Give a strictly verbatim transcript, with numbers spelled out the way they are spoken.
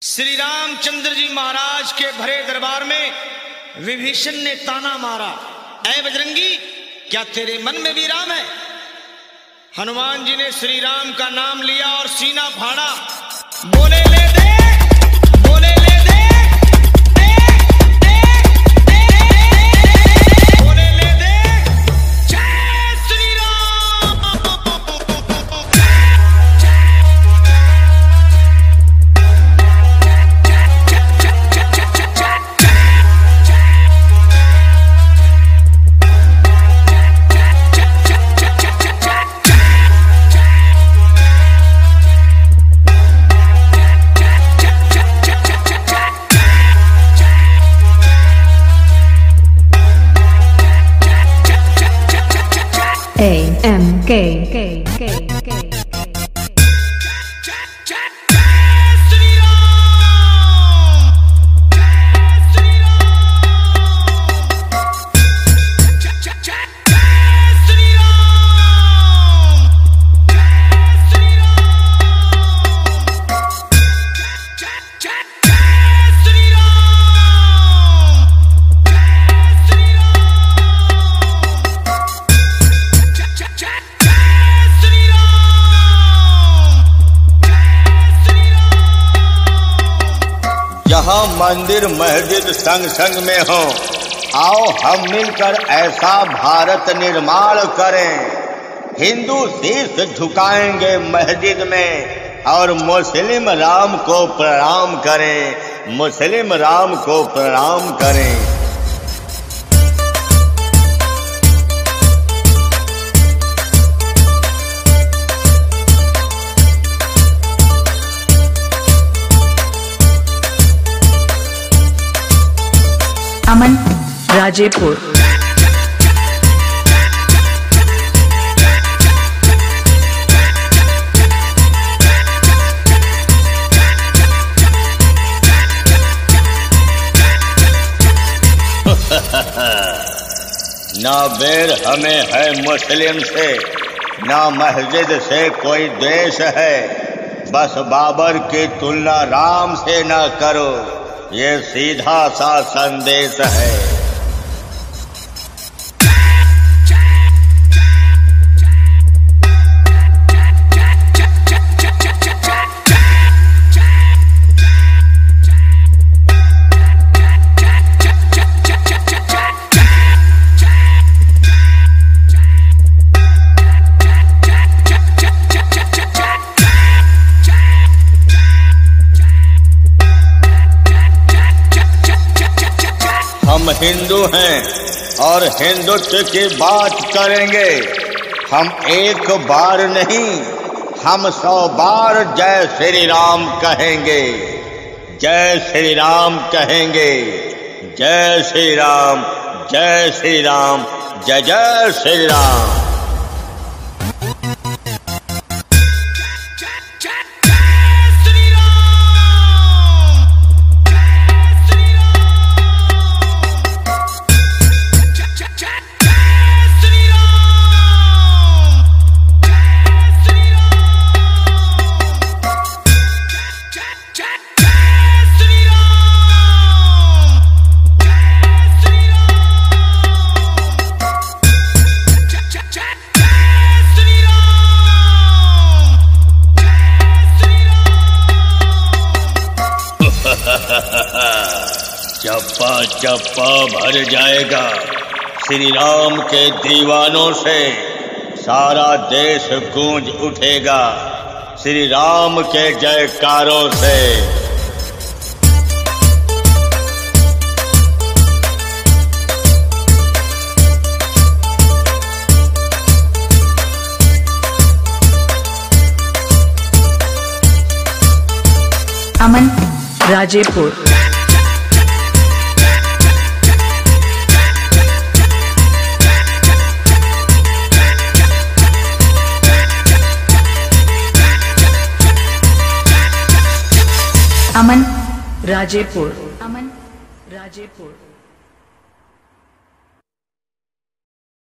श्री रामचंद्र जी महाराज के भरे दरबार में विभीषण ने ताना मारा, ऐ बजरंगी, क्या तेरे मन में भी राम है? हनुमान जी ने श्री राम का नाम लिया और सीना फाड़ा, बोले ले दे, बोले ले दे, दे, दे, दे, दे, बोले ले दे, जय Shri Ram. A M K K K K जहाँ मंदिर मस्जिद संग संग में हो, आओ हम मिलकर ऐसा भारत निर्माण करें। हिंदू शीश झुकाएंगे मस्जिद में और मुस्लिम राम को प्रणाम करें, मुस्लिम राम को प्रणाम करें। अमन राजेपुर। ना बैर हमें है मुस्लिम से, ना मस्जिद से कोई द्वेष है, बस बाबर की तुलना राम से ना करो, ये सीधा सा संदेश है। हम हिंदू हैं और हिंदुत्व की बात करेंगे। हम एक बार नहीं, हम सौ बार जय श्री राम कहेंगे, जय श्री राम कहेंगे, जय श्री राम, जय श्री राम, जय जय श्री राम। चप्पा चप्पा भर जाएगा श्री राम के दीवानों से, सारा देश गूंज उठेगा श्री राम के जयकारों से। अमन राजेपुर। अमन राजेपुर। अमन राजेपुर।